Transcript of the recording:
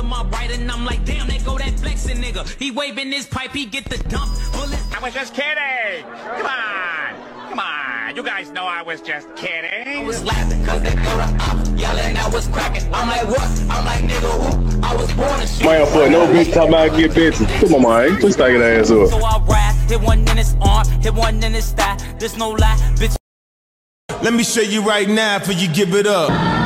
to my right and I'm like, damn, there go that flexing nigga. He waving his pipe, he get the dump. Bullet. I was just kidding. Come on. Come on. You guys know I was just kidding. I was laughing cause they go to yelling, I was cracking. I'm like, what? I'm like, nigga, who? I was born to shoot. Man, for no bitch talking about get bitches. Come on, man. Just take that ass up. So I rap, hit one in his arm, hit one in his thigh. There's no lie, bitch. Let me show you right now before you give it up.